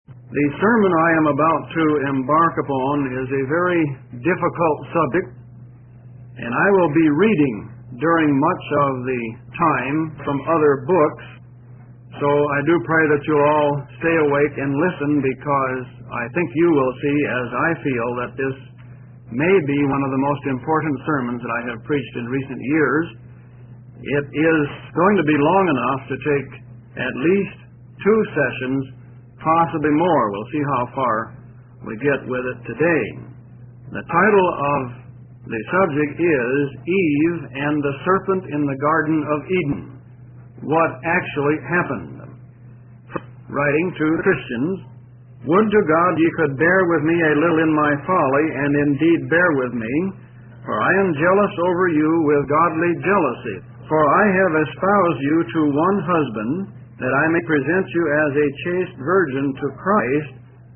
The sermon I am about to embark upon is a very difficult subject, and I will be reading during much of the time from other books, so I do pray that you'll all stay awake and listen, because I think you will see, as I feel, that this may be one of the most important sermons that I have preached in recent years. It is going to be long enough to take at least 2 sessions, possibly more. We'll see how far we get with it today. The title of the subject is Eve and the Serpent in the Garden of Eden. What actually happened? Writing to Christians, "Would to God ye could bear with me a little in my folly, and indeed bear with me, for I am jealous over you with godly jealousy. For I have espoused you to one husband, that I may present you as a chaste virgin to Christ.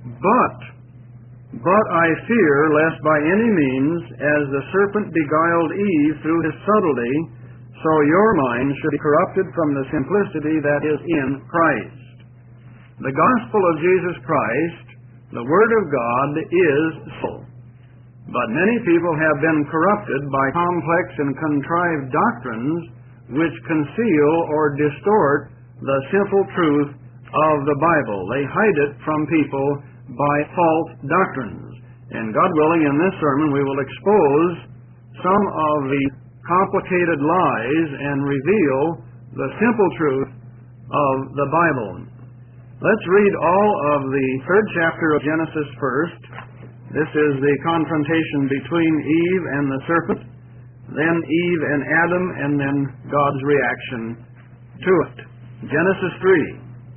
But I fear lest by any means, as the serpent beguiled Eve through his subtlety, so your mind should be corrupted from the simplicity that is in Christ." The gospel of Jesus Christ, the Word of God, is so. But many people have been corrupted by complex and contrived doctrines which conceal or distort the simple truth of the Bible. They hide it from people by false doctrines. And God willing, in this sermon we will expose some of the complicated lies and reveal the simple truth of the Bible. Let's read all of the 3rd chapter of Genesis first. This is the confrontation between Eve and the serpent, then Eve and Adam, and then God's reaction to it. Genesis 3.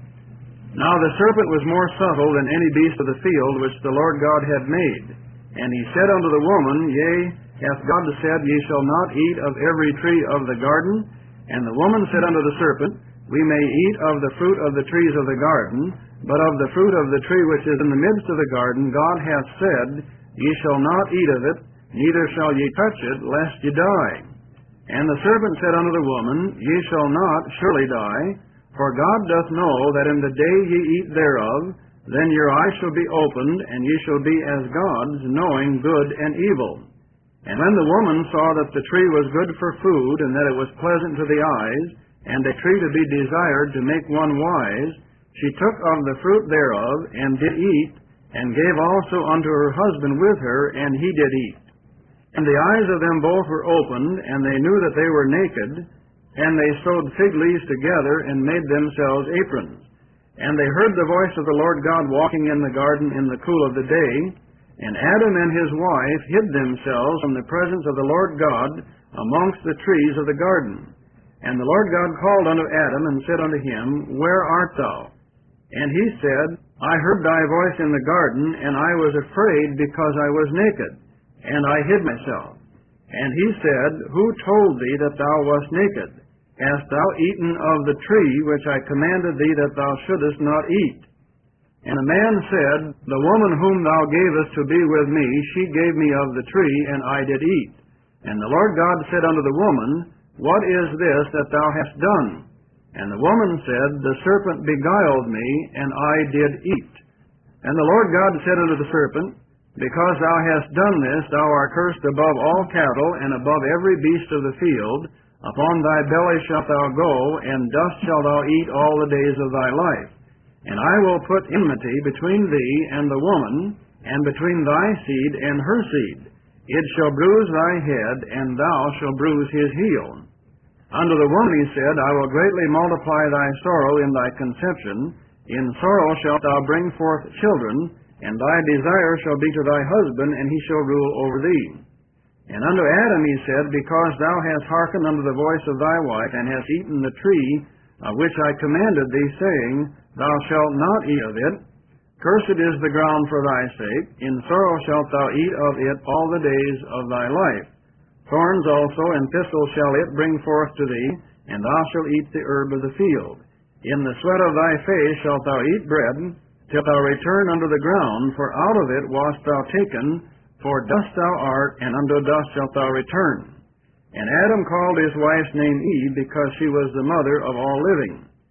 "Now the serpent was more subtle than any beast of the field which the Lord God had made. And he said unto the woman, Yea, hath God said, Ye shall not eat of every tree of the garden? And the woman said unto the serpent, We may eat of the fruit of the trees of the garden, but of the fruit of the tree which is in the midst of the garden, God hath said, Ye shall not eat of it, neither shall ye touch it, lest ye die. And the serpent said unto the woman, Ye shall not surely die, for God doth know that in the day ye eat thereof, then your eyes shall be opened, and ye shall be as gods, knowing good and evil. And when the woman saw that the tree was good for food, and that it was pleasant to the eyes, and a tree to be desired to make one wise, she took of the fruit thereof, and did eat, and gave also unto her husband with her, and he did eat. And the eyes of them both were opened, and they knew that they were naked, and they sewed fig leaves together, and made themselves aprons. And they heard the voice of the Lord God walking in the garden in the cool of the day, and Adam and his wife hid themselves from the presence of the Lord God amongst the trees of the garden. And the Lord God called unto Adam, and said unto him, Where art thou? And he said, I heard thy voice in the garden, and I was afraid, because I was naked, and I hid myself. And he said, Who told thee that thou wast naked? Hast thou eaten of the tree which I commanded thee that thou shouldest not eat? And the man said, The woman whom thou gavest to be with me, she gave me of the tree, and I did eat. And the Lord God said unto the woman, What is this that thou hast done? And the woman said, The serpent beguiled me, and I did eat. And the Lord God said unto the serpent, Because thou hast done this, thou art cursed above all cattle, and above every beast of the field. Upon thy belly shalt thou go, and dust shalt thou eat all the days of thy life. And I will put enmity between thee and the woman, and between thy seed and her seed. It shall bruise thy head, and thou shalt bruise his heel. Unto the woman he said, I will greatly multiply thy sorrow in thy conception. In sorrow shalt thou bring forth children, and thy desire shall be to thy husband, and he shall rule over thee. And unto Adam he said, Because thou hast hearkened unto the voice of thy wife, and hast eaten the tree of which I commanded thee, saying, Thou shalt not eat of it. Cursed is the ground for thy sake. In sorrow shalt thou eat of it all the days of thy life. Thorns also and thistles shall it bring forth to thee, and thou shalt eat the herb of the field. In the sweat of thy face shalt thou eat bread, till thou return unto the ground, for out of it wast thou taken, for dust thou art, and unto dust shalt thou return. And Adam called his wife's name Eve, because she was the mother of all living.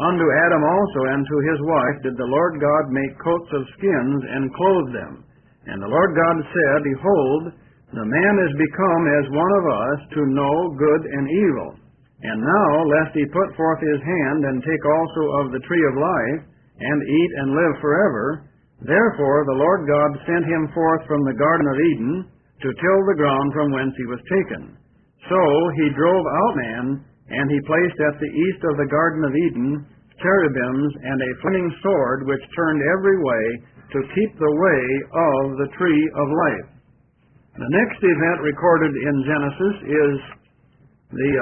Unto Adam also and to his wife did the Lord God make coats of skins and clothe them. And the Lord God said, Behold, the man is become as one of us to know good and evil. And now, lest he put forth his hand and take also of the tree of life, and eat and live forever, therefore the Lord God sent him forth from the Garden of Eden to till the ground from whence he was taken. So he drove out man, and he placed at the east of the Garden of Eden cherubims and a flaming sword which turned every way to keep the way of the tree of life. The next event recorded in Genesis is the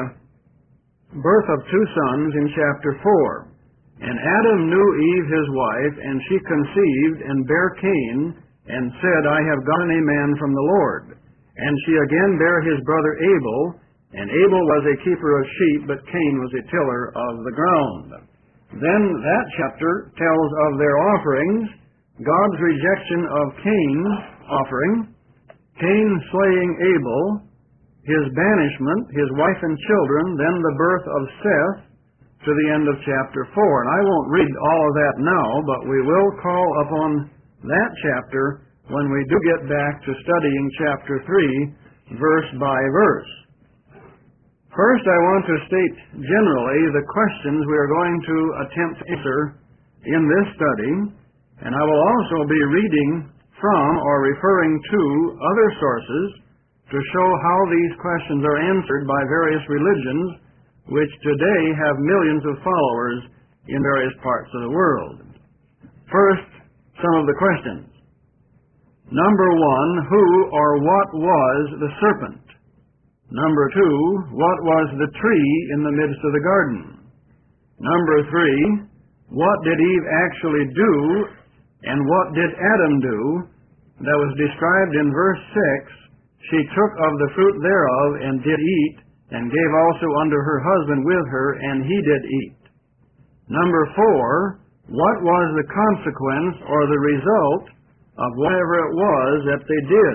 birth of two sons in chapter 4. And Adam knew Eve his wife, and she conceived and bare Cain, and said, I have gotten a man from the Lord. And she again bare his brother Abel, and Abel was a keeper of sheep, but Cain was a tiller of the ground. Then that chapter tells of their offerings, God's rejection of Cain's offering, Cain slaying Abel, his banishment, his wife and children, then the birth of Seth, to the end of chapter 4. And I won't read all of that now, but we will call upon that chapter when we do get back to studying chapter 3, verse by verse. First, I want to state generally the questions we are going to attempt to answer in this study, and I will also be reading from or referring to other sources to show how these questions are answered by various religions which today have millions of followers in various parts of the world. First, some of the questions. Number 1, who or what was the serpent? Number 2, what was the tree in the midst of the garden? Number 3, what did Eve actually do, and what did Adam do? That was described in verse 6. She took of the fruit thereof, and did eat, and gave also unto her husband with her, and he did eat. Number 4, what was the consequence or the result of whatever it was that they did?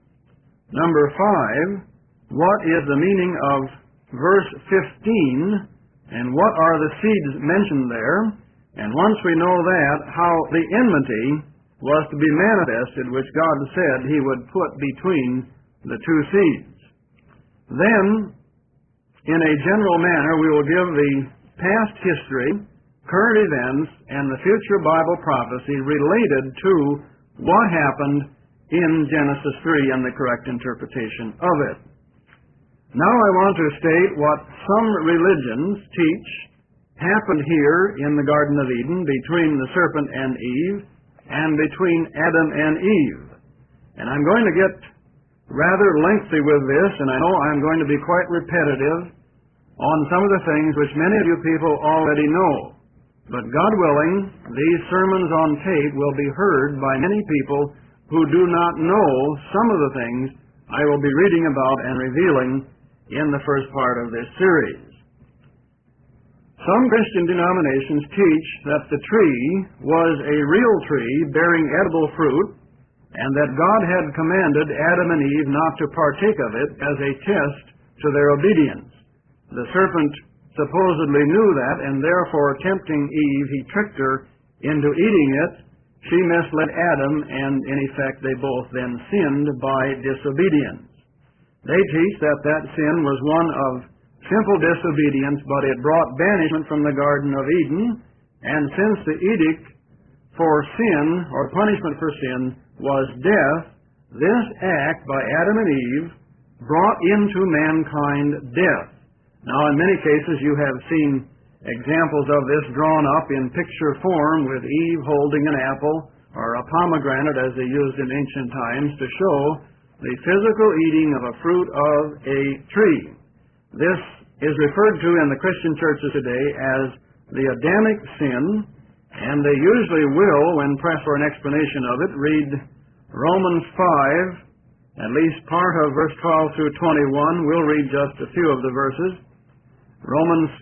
Number 5, what is the meaning of verse 15, and what are the seeds mentioned there? And once we know that, how the enmity was to be manifested, which God said he would put between the two seeds. Then, in a general manner, we will give the past history, current events, and the future Bible prophecy related to what happened in Genesis 3 and the correct interpretation of it. Now I want to state what some religions teach happened here in the Garden of Eden between the serpent and Eve and between Adam and Eve. And I'm going to get rather lengthy with this, and I know I'm going to be quite repetitive on some of the things which many of you people already know. But God willing, these sermons on tape will be heard by many people who do not know some of the things I will be reading about and revealing in the first part of this series. Some Christian denominations teach that the tree was a real tree bearing edible fruit, and that God had commanded Adam and Eve not to partake of it as a test to their obedience. The serpent supposedly knew that, and therefore, tempting Eve, he tricked her into eating it. She misled Adam, and in effect, they both then sinned by disobedience. They teach that that sin was one of simple disobedience, but it brought banishment from the Garden of Eden, and since the edict for sin, or punishment for sin, was death, this act by Adam and Eve brought into mankind death. Now, in many cases, you have seen examples of this drawn up in picture form with Eve holding an apple or a pomegranate, as they used in ancient times, to show the physical eating of a fruit of a tree. This is referred to in the Christian churches today as the Adamic sin, and they usually will, when pressed for an explanation of it, read Romans 5, at least part of verse 12 through 21. We'll read just a few of the verses. Romans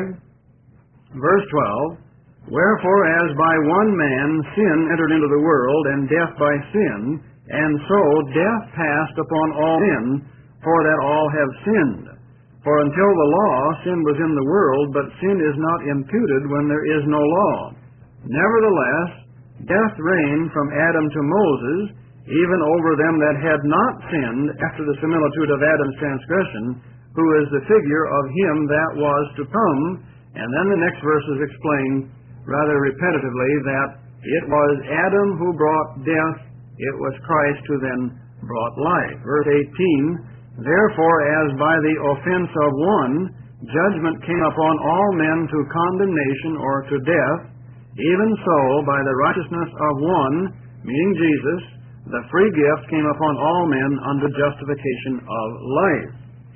5, verse 12, Wherefore, as by one man sin entered into the world, and death by sin, and so death passed upon all men, for that all have sinned. For until the law, sin was in the world, but sin is not imputed when there is no law. Nevertheless, death reigned from Adam to Moses, even over them that had not sinned, after the similitude of Adam's transgression, who is the figure of him that was to come. And then the next verses explain rather repetitively that it was Adam who brought death, it was Christ who then brought life. Verse 18, therefore as by the offense of one judgment came upon all men to condemnation or to death, even so by the righteousness of one, meaning Jesus, the free gift came upon all men unto justification of life.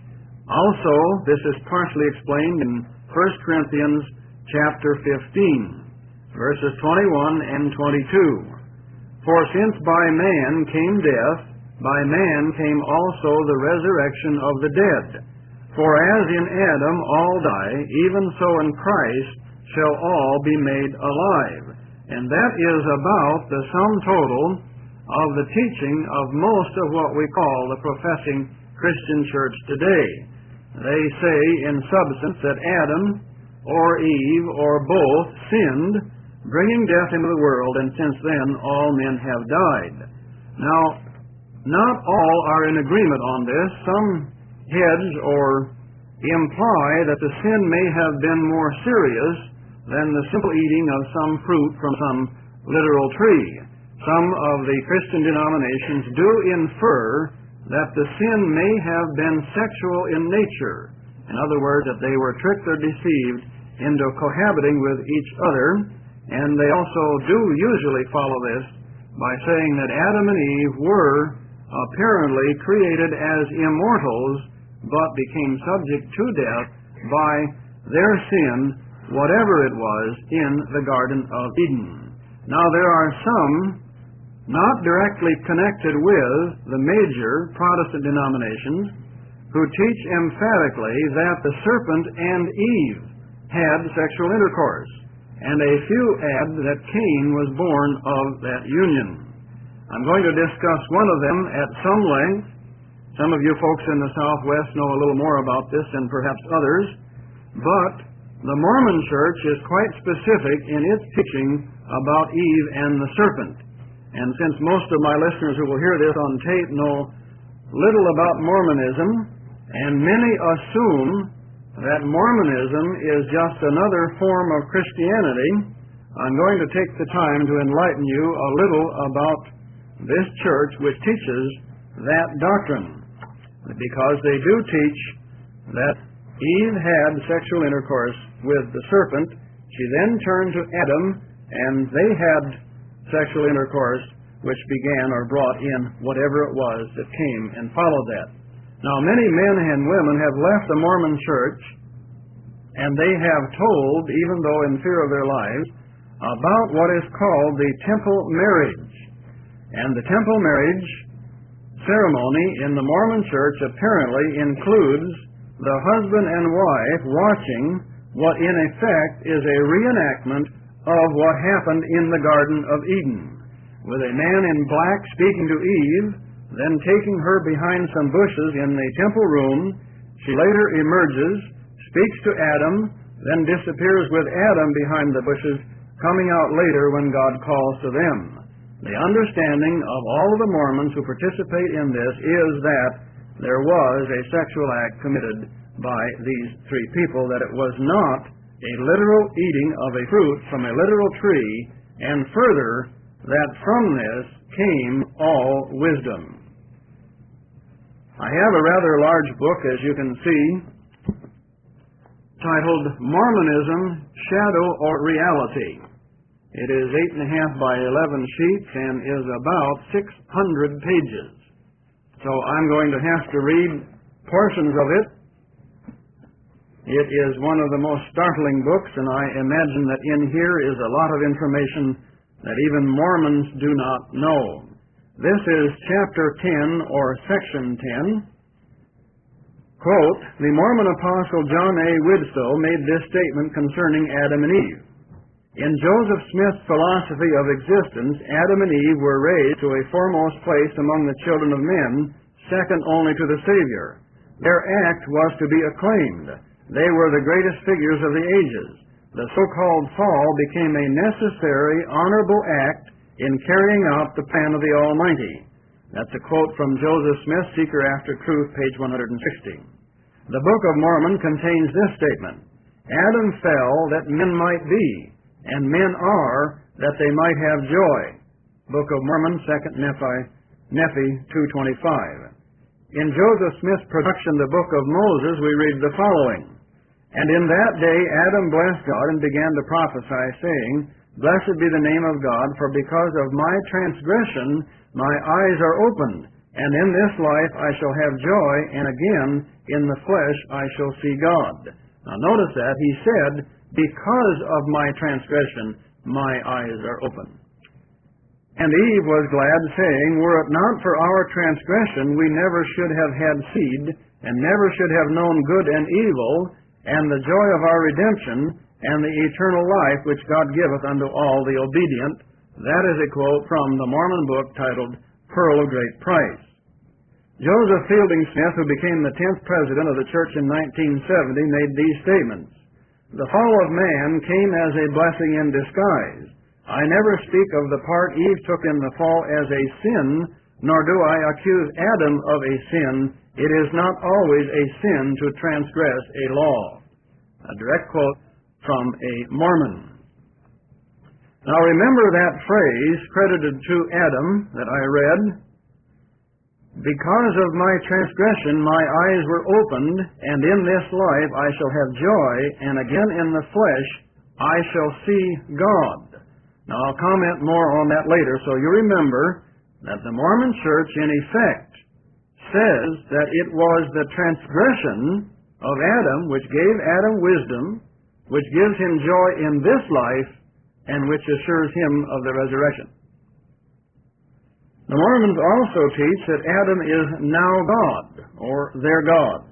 Also, this is partially explained in 1 Corinthians chapter 15, verses 21 and 22. For since by man came death, by man came also the resurrection of the dead. For as in Adam all die, even so in Christ shall all be made alive. And that is about the sum total of the teaching of most of what we call the professing Christian church today. They say in substance that Adam or Eve or both sinned, bringing death into the world, and since then all men have died. Now, not all are in agreement on this. Some hedge or imply that the sin may have been more serious than the simple eating of some fruit from some literal tree. Some of the Christian denominations do infer that the sin may have been sexual in nature. In other words, that they were tricked or deceived into cohabiting with each other, and they also do usually follow this by saying that Adam and Eve were apparently created as immortals, but became subject to death by their sin, whatever it was, in the Garden of Eden. Now, there are some not directly connected with the major Protestant denominations who teach emphatically that the serpent and Eve had sexual intercourse, and a few add that Cain was born of that union. I'm going to discuss one of them at some length. Some of you folks in the Southwest know a little more about this than perhaps others, but the Mormon Church is quite specific in its teaching about Eve and the serpent. And since most of my listeners who will hear this on tape know little about Mormonism, and many assume that Mormonism is just another form of Christianity, I'm going to take the time to enlighten you a little about this church which teaches that doctrine. Because they do teach that Eve had sexual intercourse with the serpent. She then turned to Adam, and they had sexual intercourse, which began or brought in whatever it was that came and followed that. Now, many men and women have left the Mormon church, and they have told, even though in fear of their lives, about what is called the temple marriage. And the temple marriage ceremony in the Mormon church apparently includes the husband and wife watching what in effect is a reenactment of what happened in the Garden of Eden, with a man in black speaking to Eve, then taking her behind some bushes in the temple room. She later emerges, speaks to Adam, then disappears with Adam behind the bushes, coming out later when God calls to them. The understanding of all of the Mormons who participate in this is that there was a sexual act committed by these three people, that it was not a literal eating of a fruit from a literal tree, and further, that from this came all wisdom. I have a rather large book, as you can see, titled Mormonism, Shadow or Reality. It is 8.5 by 11 sheets and is about 600 pages. So I'm going to have to read portions of it. It is one of the most startling books, and I imagine that in here is a lot of information that even Mormons do not know. This is chapter 10, or section 10. Quote, the Mormon apostle John A. Widtsoe made this statement concerning Adam and Eve. In Joseph Smith's philosophy of existence, Adam and Eve were raised to a foremost place among the children of men, second only to the Savior. Their act was to be acclaimed. They were the greatest figures of the ages. The so-called fall became a necessary, honorable act in carrying out the plan of the Almighty. That's a quote from Joseph Smith, Seeker After Truth, page 160. The Book of Mormon contains this statement: Adam fell that men might be, and men are that they might have joy. Book of Mormon, 2 Nephi 2:25. In Joseph Smith's production, the Book of Moses, we read the following: And in that day Adam blessed God and began to prophesy, saying, Blessed be the name of God, for because of my transgression my eyes are opened, and in this life I shall have joy, and again in the flesh I shall see God. Now notice that he said, because of my transgression my eyes are open. And Eve was glad, saying, Were it not for our transgression, we never should have had seed, and never should have known good and evil, and the joy of our redemption, and the eternal life which God giveth unto all the obedient. That is a quote from the Mormon book titled Pearl of Great Price. Joseph Fielding Smith, who became the 10th president of the church in 1970, made these statements: The fall of man came as a blessing in disguise. I never speak of the part Eve took in the fall as a sin, nor do I accuse Adam of a sin. It is not always a sin to transgress a law. A direct quote from a Mormon. Now remember that phrase credited to Adam that I read: Because of my transgression my eyes were opened, and in this life I shall have joy, and again in the flesh I shall see God. Now I'll comment more on that later, so you remember that the Mormon Church in effect says that it was the transgression of Adam which gave Adam wisdom, which gives him joy in this life, and which assures him of the resurrection. The Mormons also teach that Adam is now God, or their God.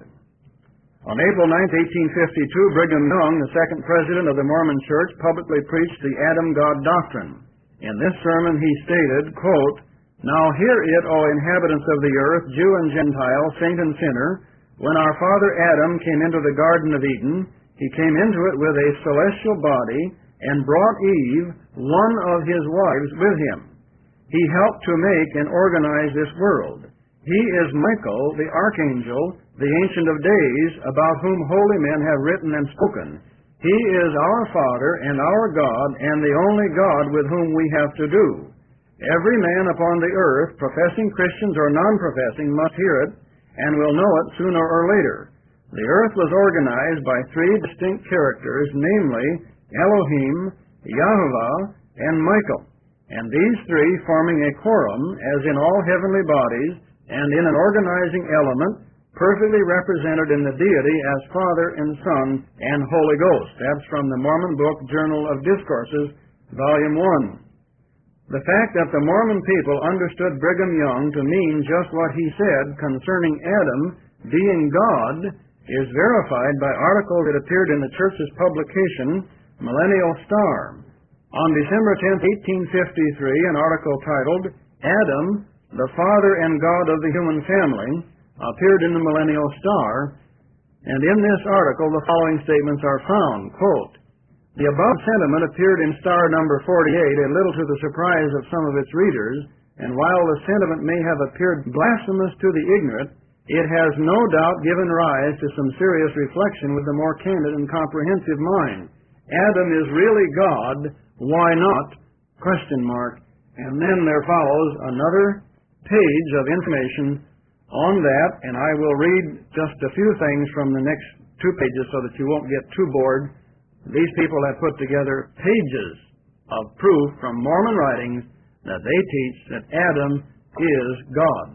On April 9, 1852, Brigham Young, the second president of the Mormon Church, publicly preached the Adam-God doctrine. In this sermon he stated, quote, Now hear it, O inhabitants of the earth, Jew and Gentile, saint and sinner. When our father Adam came into the Garden of Eden, he came into it with a celestial body and brought Eve, one of his wives, with him. He helped to make and organize this world. He is Michael, the archangel, the Ancient of Days, about whom holy men have written and spoken. He is our Father and our God, and the only God with whom we have to do. Every man upon the earth, professing Christians or non-professing, must hear it, and will know it sooner or later. The earth was organized by three distinct characters, namely Elohim, Yahovah, and Michael, and these three forming a quorum, as in all heavenly bodies, and in an organizing element, perfectly represented in the deity as Father and Son and Holy Ghost. That's from the Mormon book, Journal of Discourses, Volume 1. The fact that the Mormon people understood Brigham Young to mean just what he said concerning Adam being God is verified by articles that appeared in the church's publication, Millennial Star. On December 10, 1853, an article titled, Adam, the Father and God of the Human Family, appeared in the Millennial Star, and in this article the following statements are found, quote, The above sentiment appeared in Star number 48, a little to the surprise of some of its readers, and while the sentiment may have appeared blasphemous to the ignorant, it has no doubt given rise to some serious reflection with the more candid and comprehensive mind. Adam is really God, why not? Question mark. And then there follows another page of information on that, and I will read just a few things from the next two pages so that you won't get too bored. These people have put together pages of proof from Mormon writings that they teach that Adam is God.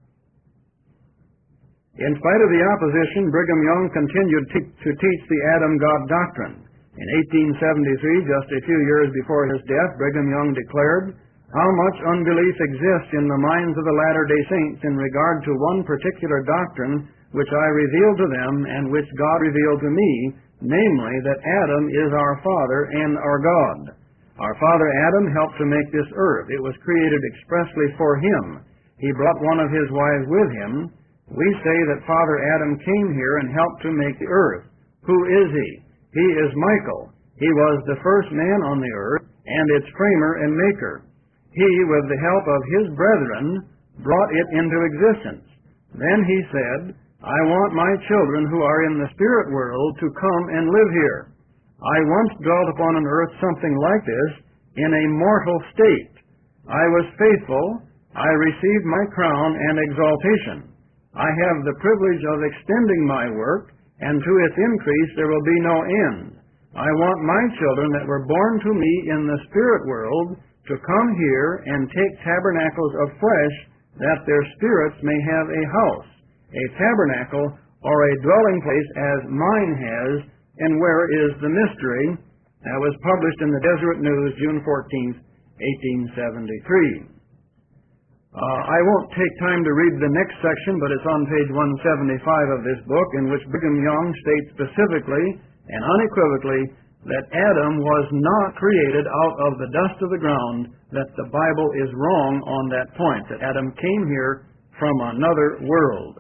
In spite of the opposition, Brigham Young continued to teach the Adam-God doctrine. In 1873, just a few years before his death, Brigham Young declared, How much unbelief exists in the minds of the Latter-day Saints in regard to one particular doctrine which I revealed to them and which God revealed to me, namely that Adam is our Father and our God. Our father Adam helped to make this earth. It was created expressly for him. He brought one of his wives with him. We say that Father Adam came here and helped to make the earth. Who is he? He is Michael. He was the first man on the earth and its framer and maker. He, with the help of his brethren, brought it into existence. Then he said, I want my children who are in the spirit world to come and live here. I once dwelt upon an earth something like this in a mortal state. I was faithful. I received my crown and exaltation. I have the privilege of extending my work, and to its increase there will be no end. I want my children that were born to me in the spirit world to come here and take tabernacles of flesh, that their spirits may have a house, a tabernacle, or a dwelling place as mine has, and where is the mystery. That was published in the Deseret News, June 14th, 1873. I won't take time to read the next section, but it's on page 175 of this book, in which Brigham Young states specifically and unequivocally that Adam was not created out of the dust of the ground, that the Bible is wrong on that point, that Adam came here from another world.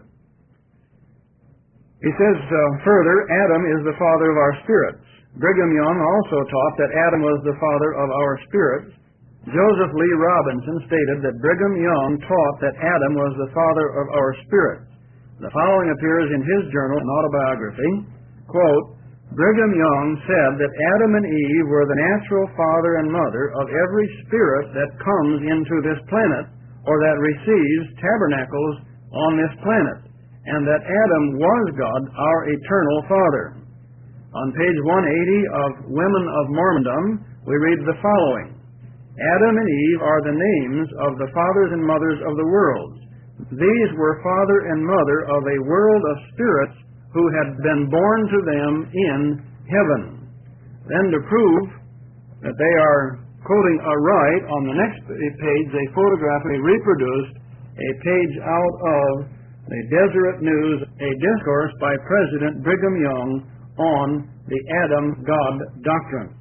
He says further, Adam is the father of our spirits. Brigham Young also taught that Adam was the father of our spirits. Joseph Lee Robinson stated that Brigham Young taught that Adam was the father of our spirits. The following appears in his journal and autobiography. Quote, Brigham Young said that Adam and Eve were the natural father and mother of every spirit that comes into this planet or that receives tabernacles on this planet, and that Adam was God, our eternal Father. On page 180 of Women of Mormondom, we read the following. Adam and Eve are the names of the fathers and mothers of the worlds. These were father and mother of a world of spirits who had been born to them in heaven. Then to prove that they are quoting aright, on the next page they photographically reproduced a page out of the Deseret News, a discourse by President Brigham Young on the Adam-God doctrine.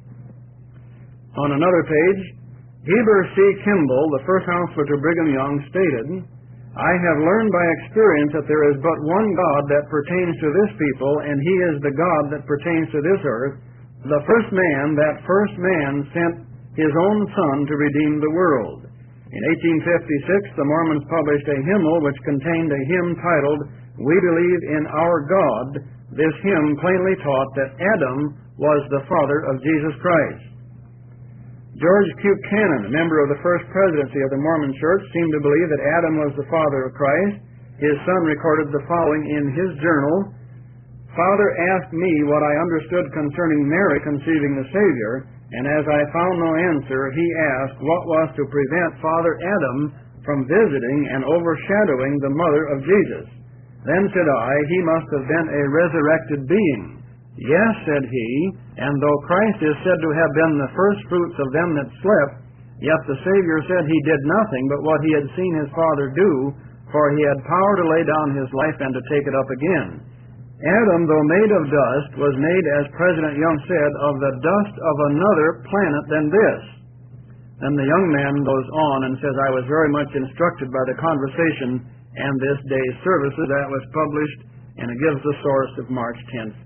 On another page, Heber C. Kimball, the first counselor to Brigham Young, stated, I have learned by experience that there is but one God that pertains to this people, and he is the God that pertains to this earth. The first man, that first man sent his own son to redeem the world. In 1856, the Mormons published a hymnal which contained a hymn titled, We Believe in Our God. This hymn plainly taught that Adam was the father of Jesus Christ. George Q. Cannon, a member of the first presidency of the Mormon Church, seemed to believe that Adam was the father of Christ. His son recorded the following in his journal. Father asked me what I understood concerning Mary conceiving the Savior, and as I found no answer, he asked what was to prevent Father Adam from visiting and overshadowing the mother of Jesus. Then said I, he must have been a resurrected being. Yes, said he, and though Christ is said to have been the first fruits of them that slept, yet the Savior said he did nothing but what he had seen his Father do, for he had power to lay down his life and to take it up again. Adam, though made of dust, was made, as President Young said, of the dust of another planet than this. Then the young man goes on and says, I was very much instructed by the conversation and this day's services. That was published, and it gives the source of March 10th,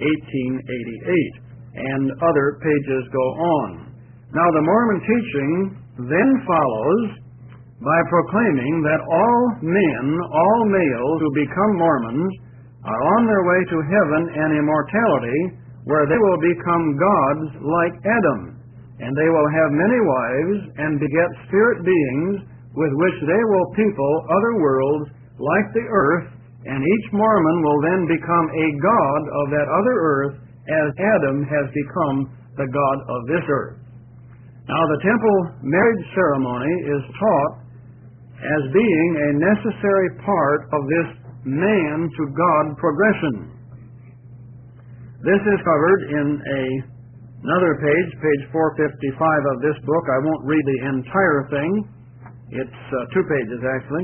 1888. And other pages go on. Now the Mormon teaching then follows by proclaiming that all men, all males who become Mormons, are on their way to heaven and immortality, where they will become gods like Adam, and they will have many wives and beget spirit beings with which they will people other worlds like the earth, and each Mormon will then become a god of that other earth, as Adam has become the god of this earth. Now the temple marriage ceremony is taught as being a necessary part of this man to God progression. This is covered in another page, page 455 of this book. I won't read the entire thing. It's 2 pages, actually.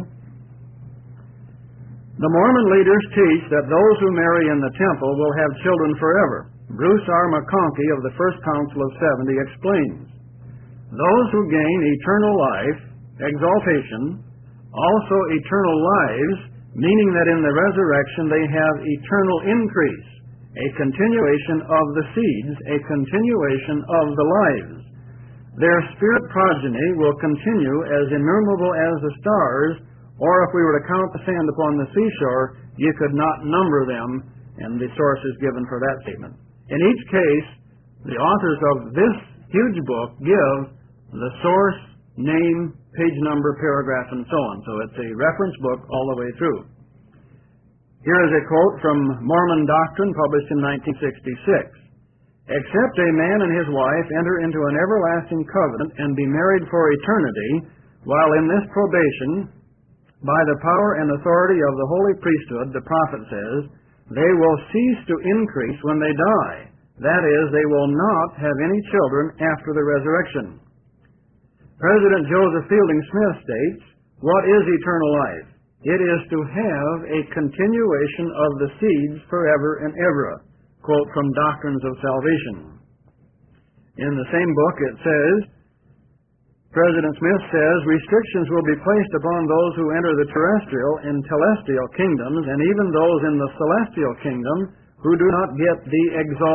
The Mormon leaders teach that those who marry in the temple will have children forever. Bruce R. McConkie of the First Council of 70 explains, those who gain eternal life, exaltation, also eternal lives, meaning that in the resurrection they have eternal increase, a continuation of the seeds, a continuation of the lives. Their spirit progeny will continue as innumerable as the stars, or if we were to count the sand upon the seashore, you could not number them, and the source is given for that statement. In each case, the authors of this huge book give the source, name, page number, paragraph, and so on. So it's a reference book all the way through. Here is a quote from Mormon Doctrine, published in 1966. "Except a man and his wife enter into an everlasting covenant and be married for eternity, while in this probation, by the power and authority of the holy priesthood," the prophet says, "they will cease to increase when they die. That is, they will not have any children after the resurrection." President Joseph Fielding Smith states, "What is eternal life? It is to have a continuation of the seeds forever and ever." Quote from Doctrines of Salvation. In the same book it says, President Smith says, "Restrictions will be placed upon those who enter the terrestrial and celestial kingdoms, and even those in the celestial kingdom who do not get the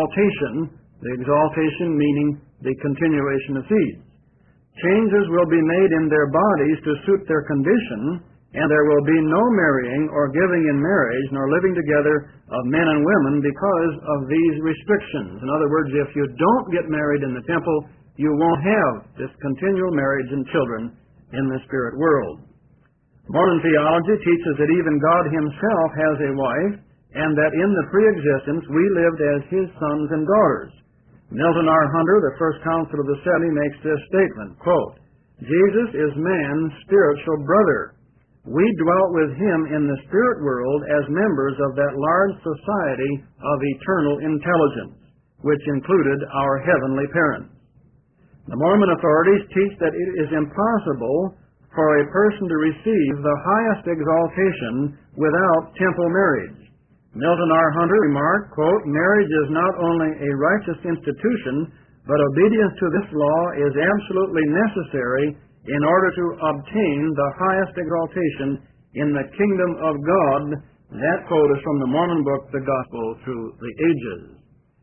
exaltation meaning the continuation of seeds. Changes will be made in their bodies to suit their condition, and there will be no marrying or giving in marriage, nor living together of men and women because of these restrictions." In other words, if you don't get married in the temple, you won't have this continual marriage and children in the spirit world. Mormon theology teaches that even God himself has a wife, and that in the pre-existence we lived as his sons and daughters. Milton R. Hunter, the First Council of the 70, makes this statement, quote, "Jesus is man's spiritual brother. We dwelt with him in the spirit world as members of that large society of eternal intelligence, which included our heavenly parents." The Mormon authorities teach that it is impossible for a person to receive the highest exaltation without temple marriage. Milton R. Hunter remarked, quote, "Marriage is not only a righteous institution, but obedience to this law is absolutely necessary in order to obtain the highest exaltation in the kingdom of God." That quote is from the Mormon book, The Gospel Through the Ages.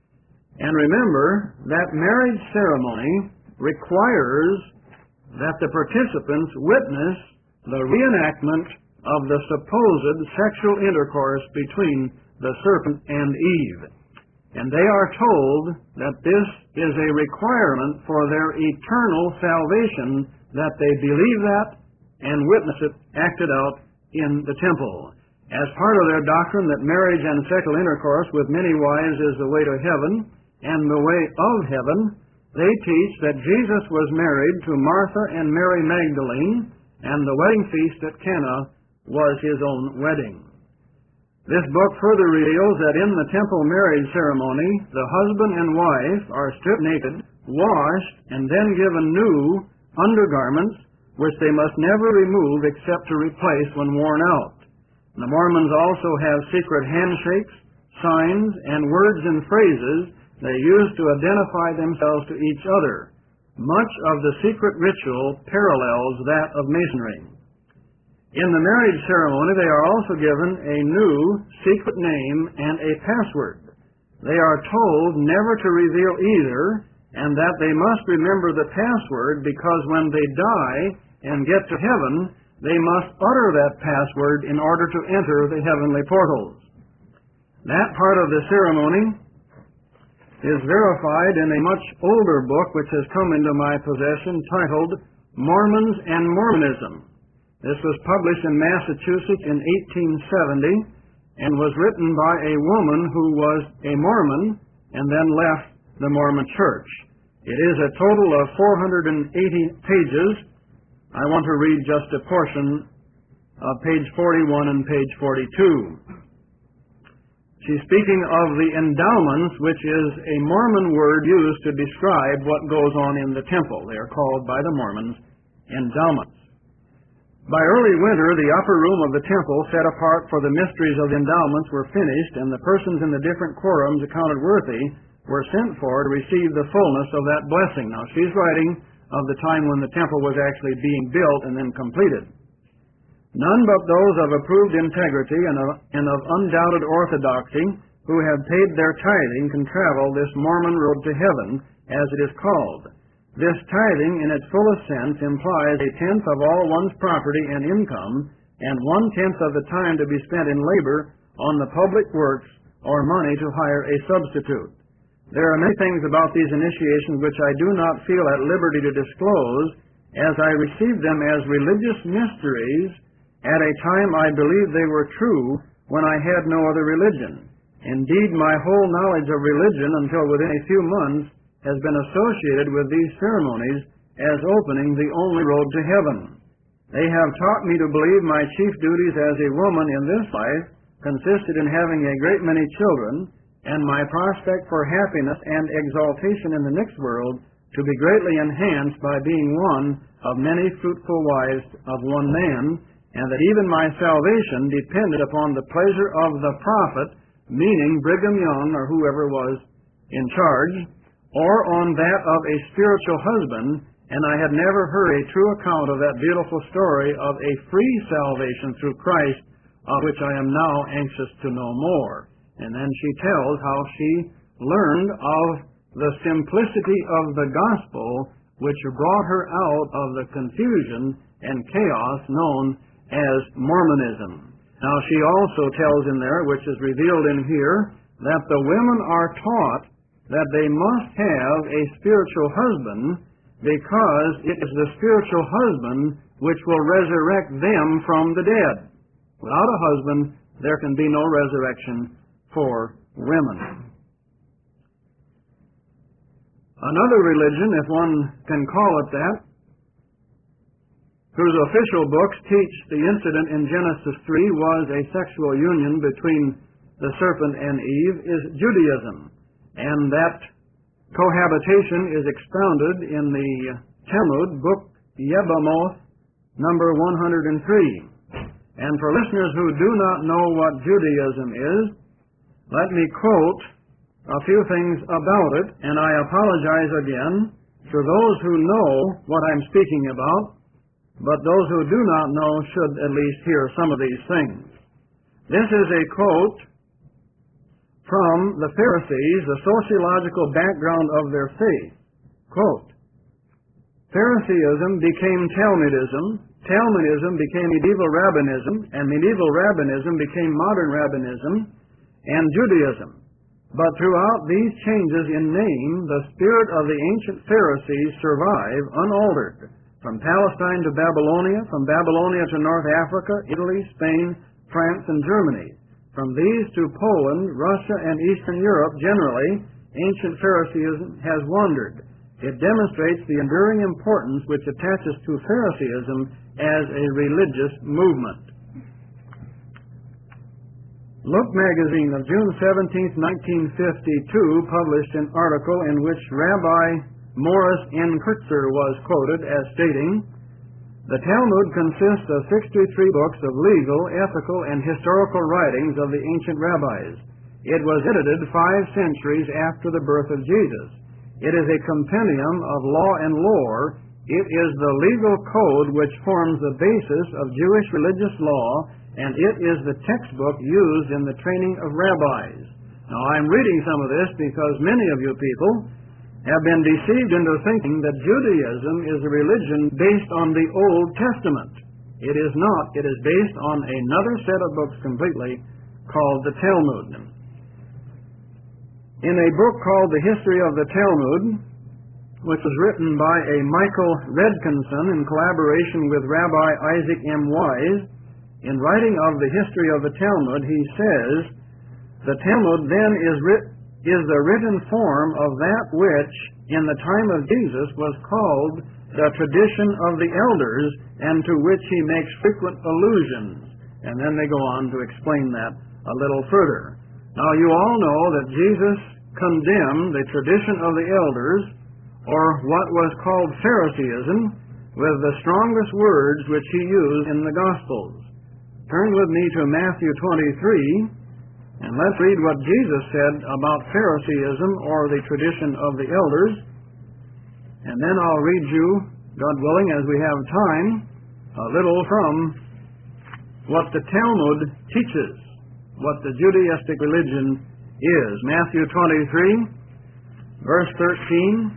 And remember that marriage ceremony requires that the participants witness the reenactment of the supposed sexual intercourse between the serpent and Eve. And they are told that this is a requirement for their eternal salvation, that they believe that and witness it acted out in the temple. As part of their doctrine that marriage and sexual intercourse with many wives is the way to heaven and the way of heaven, they teach that Jesus was married to Martha and Mary Magdalene, and the wedding feast at Cana was his own wedding. This book further reveals that in the temple marriage ceremony, the husband and wife are stripped naked, washed, and then given new undergarments, which they must never remove except to replace when worn out. The Mormons also have secret handshakes, signs, and words and phrases they use to identify themselves to each other. Much of the secret ritual parallels that of Masonry. In the marriage ceremony, they are also given a new secret name and a password. They are told never to reveal either, and that they must remember the password, because when they die and get to heaven, they must utter that password in order to enter the heavenly portals. That part of the ceremony is verified in a much older book which has come into my possession, titled Mormons and Mormonism. This was published in Massachusetts in 1870 and was written by a woman who was a Mormon and then left the Mormon Church. It is a total of 480 pages. I want to read just a portion of page 41 and page 42. She's speaking of the endowments, which is a Mormon word used to describe what goes on in the temple. They are called by the Mormons endowments. By early winter, the upper room of the temple, set apart for the mysteries of the endowments, were finished, and the persons in the different quorums accounted worthy were sent for to receive the fullness of that blessing. Now, she's writing of the time when the temple was actually being built and then completed. None but those of approved integrity and of undoubted orthodoxy who have paid their tithing can travel this Mormon road to heaven, as it is called. This tithing in its fullest sense implies a tenth of all one's property and income, and 1/10 of the time to be spent in labor on the public works or money to hire a substitute. There are many things about these initiations which I do not feel at liberty to disclose, as I received them as religious mysteries at a time I believed they were true when I had no other religion. Indeed, my whole knowledge of religion until within a few months has been associated with these ceremonies as opening the only road to heaven. They have taught me to believe my chief duties as a woman in this life consisted in having a great many children, and my prospect for happiness and exaltation in the next world to be greatly enhanced by being one of many fruitful wives of one man, and that even my salvation depended upon the pleasure of the prophet, meaning Brigham Young or whoever was in charge, or on that of a spiritual husband, and I had never heard a true account of that beautiful story of a free salvation through Christ, of which I am now anxious to know more. And then she tells how she learned of the simplicity of the gospel, which brought her out of the confusion and chaos known as Mormonism. Now she also tells in there, which is revealed in here, that the women are taught that they must have a spiritual husband because it is the spiritual husband which will resurrect them from the dead. Without a husband, there can be no resurrection for women. Another religion, if one can call it that, whose official books teach the incident in Genesis 3 was a sexual union between the serpent and Eve, is Judaism. And that cohabitation is expounded in the Talmud, book Yebamoth, number 103. And for listeners who do not know what Judaism is, let me quote a few things about it, and I apologize again to those who know what I'm speaking about, but those who do not know should at least hear some of these things. This is a quote from the Pharisees, the sociological background of their faith. Quote, Phariseeism became Talmudism, Talmudism became medieval rabbinism, and medieval rabbinism became modern rabbinism and Judaism. But throughout these changes in name, the spirit of the ancient Pharisees survive unaltered. From Palestine to Babylonia, from Babylonia to North Africa, Italy, Spain, France, and Germany. From these to Poland, Russia, and Eastern Europe generally, ancient Phariseeism has wandered. It demonstrates the enduring importance which attaches to Phariseeism as a religious movement. Look magazine of June 17, 1952 published an article in which Rabbi Morris N. Kritzer was quoted as stating, "The Talmud consists of 63 books of legal, ethical, and historical writings of the ancient rabbis. It was edited 5 centuries after the birth of Jesus. It is a compendium of law and lore. It is the legal code which forms the basis of Jewish religious law, and it is the textbook used in the training of rabbis." Now, I'm reading some of this because many of you people have been deceived into thinking that Judaism is a religion based on the Old Testament. It is not. It is based on another set of books completely called the Talmud. In a book called The History of the Talmud, which was written by a Michael Redkinson in collaboration with Rabbi Isaac M. Wise, in writing of the history of the Talmud, he says, "The Talmud then is the written form of that which, in the time of Jesus, was called the tradition of the elders, and to which he makes frequent allusions." And then they go on to explain that a little further. Now, you all know that Jesus condemned the tradition of the elders, or what was called Phariseeism, with the strongest words which he used in the Gospels. Turn with me to Matthew 23, and let's read what Jesus said about Phariseeism, or the tradition of the elders. And then I'll read you, God willing, as we have time, a little from what the Talmud teaches, what the Judaistic religion is. Matthew 23, verse 13.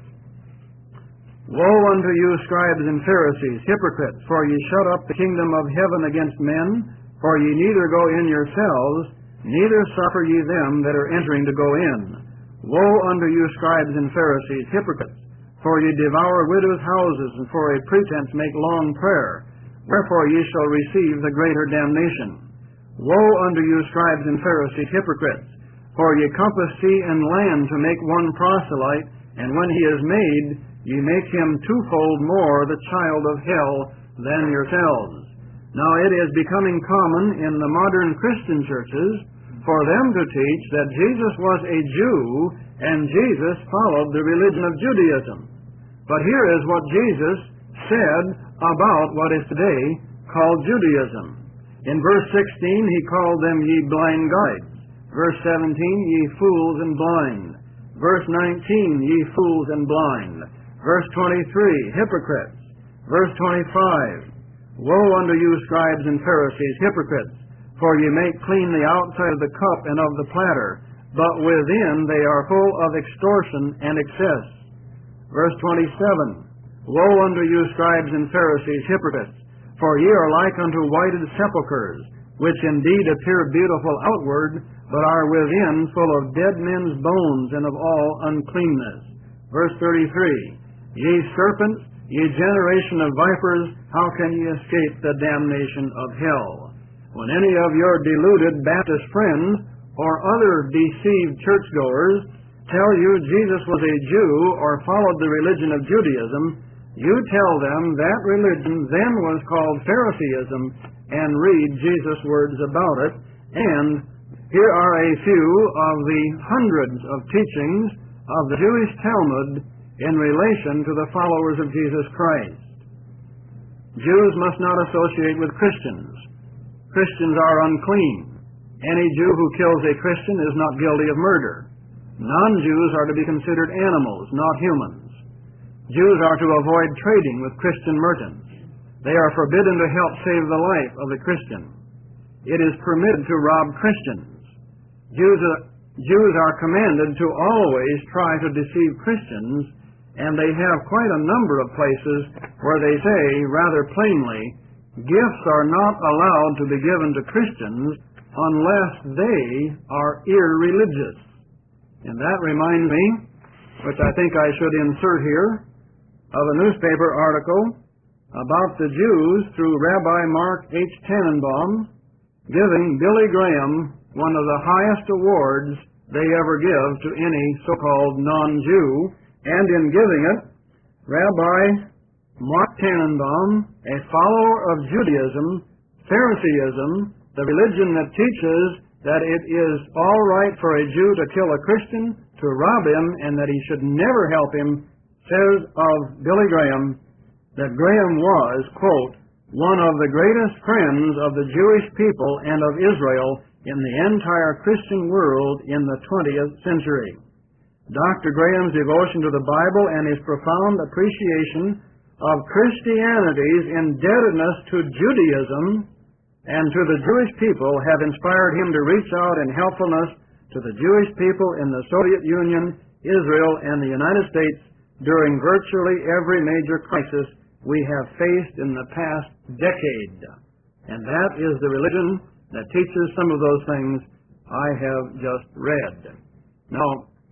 Woe unto you, scribes and Pharisees, hypocrites, for ye shut up the kingdom of heaven against men, for ye neither go in yourselves, neither suffer ye them that are entering to go in. Woe unto you, scribes and Pharisees, hypocrites, for ye devour widows' houses, and for a pretense make long prayer. Wherefore ye shall receive the greater damnation. Woe unto you, scribes and Pharisees, hypocrites, for ye compass sea and land to make one proselyte, and when he is made, ye make him twofold more the child of hell than yourselves. Now it is becoming common in the modern Christian churches for them to teach that Jesus was a Jew and Jesus followed the religion of Judaism. But here is what Jesus said about what is today called Judaism. In verse 16, he called them ye blind guides. Verse 17, ye fools and blind. Verse 19, ye fools and blind. Verse 23, hypocrites. Verse 25, woe unto you, scribes and Pharisees, hypocrites, for ye make clean the outside of the cup and of the platter, but within they are full of extortion and excess. Verse 27, woe unto you, scribes and Pharisees, hypocrites, for ye are like unto whited sepulchres, which indeed appear beautiful outward, but are within full of dead men's bones and of all uncleanness. Verse 33, ye serpents, ye generation of vipers, how can ye escape the damnation of hell? When any of your deluded Baptist friends or other deceived churchgoers tell you Jesus was a Jew or followed the religion of Judaism, you tell them that religion then was called Phariseeism and read Jesus' words about it. And here are a few of the hundreds of teachings of the Jewish Talmud in relation to the followers of Jesus Christ. Jews must not associate with Christians. Christians are unclean. Any Jew who kills a Christian is not guilty of murder. Non-Jews are to be considered animals, not humans. Jews are to avoid trading with Christian merchants. They are forbidden to help save the life of the Christian. It is permitted to rob Christians. Jews are commanded to always try to deceive Christians, and they have quite a number of places where they say, rather plainly, gifts are not allowed to be given to Christians unless they are irreligious. And that reminds me, which I think I should insert here, of a newspaper article about the Jews through Rabbi Mark H. Tannenbaum giving Billy Graham one of the highest awards they ever give to any so-called non-Jew. And in giving it, Rabbi Mark Tannenbaum, a follower of Judaism, Phariseeism, the religion that teaches that it is all right for a Jew to kill a Christian, to rob him, and that he should never help him, says of Billy Graham that Graham was, quote, one of the greatest friends of the Jewish people and of Israel in the entire Christian world in the 20th century. Dr. Graham's devotion to the Bible and his profound appreciation of Christianity's indebtedness to Judaism and to the Jewish people have inspired him to reach out in helpfulness to the Jewish people in the Soviet Union, Israel, and the United States during virtually every major crisis we have faced in the past decade. And that is the religion that teaches some of those things I have just read. Now,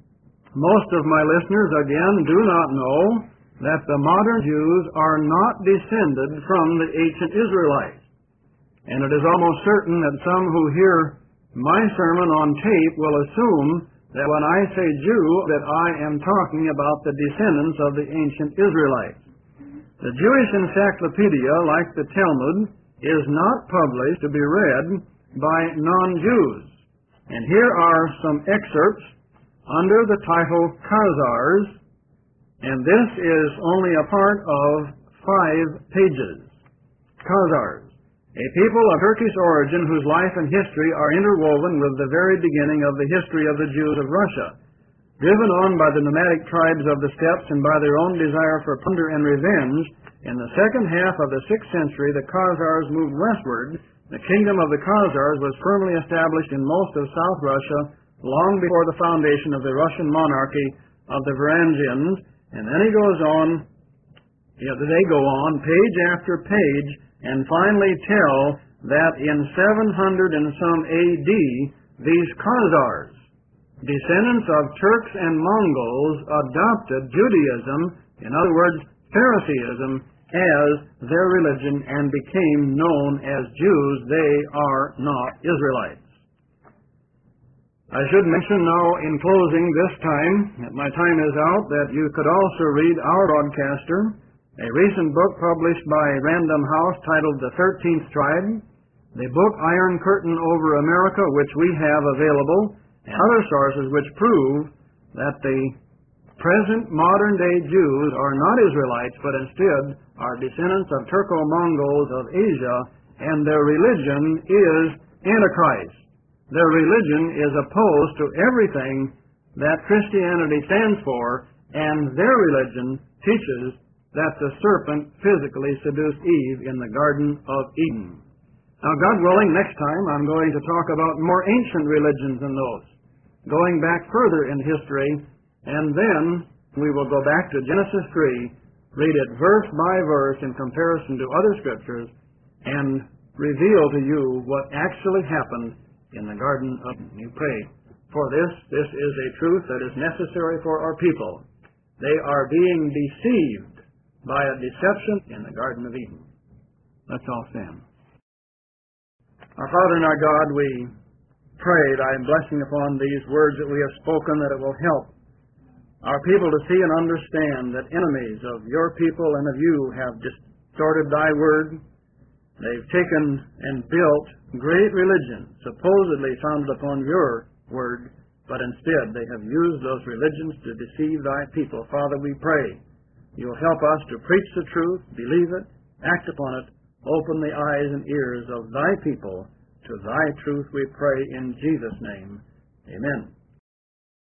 most of my listeners, again, do not know that the modern Jews are not descended from the ancient Israelites. And it is almost certain that some who hear my sermon on tape will assume that when I say Jew, that I am talking about the descendants of the ancient Israelites. The Jewish Encyclopedia, like the Talmud, is not published to be read by non-Jews. And here are some excerpts under the title Khazars, and this is only a part of 5 pages. Khazars, a people of Turkish origin whose life and history are interwoven with the very beginning of the history of the Jews of Russia. Driven on by the nomadic tribes of the steppes and by their own desire for plunder and revenge, in the second half of the 6th century the Khazars moved westward The kingdom of the Khazars was firmly established in most of South Russia long before the foundation of the Russian monarchy of the Varangians. And then he goes on, they go on page after page and finally tell that in 700 and some AD, these Khazars, descendants of Turks and Mongols, adopted Judaism, in other words, Phariseeism, as their religion and became known as Jews. They are not Israelites. I should mention now in closing this time, that my time is out, that you could also read our broadcaster, a recent book published by Random House titled The 13th Tribe, the book Iron Curtain Over America, which we have available, and other sources which prove that the present modern-day Jews are not Israelites, but instead are descendants of Turco-Mongols of Asia, and their religion is Antichrist. Their religion is opposed to everything that Christianity stands for, and their religion teaches that the serpent physically seduced Eve in the Garden of Eden. Now, God willing, next time I'm going to talk about more ancient religions than those, going back further in history, and then we will go back to Genesis 3, read it verse by verse in comparison to other scriptures, and reveal to you what actually happened in the Garden of Eden. You pray for this. This is a truth that is necessary for our people. They are being deceived by a deception in the Garden of Eden. Let's all stand. Our Father and our God, we pray thy blessing upon these words that we have spoken, that it will help our people to see and understand that enemies of your people and of you have distorted thy word. They've taken and built great religions, supposedly founded upon your word, but instead they have used those religions to deceive thy people. Father, we pray you'll help us to preach the truth, believe it, act upon it, open the eyes and ears of thy people to thy truth, we pray in Jesus' name. Amen.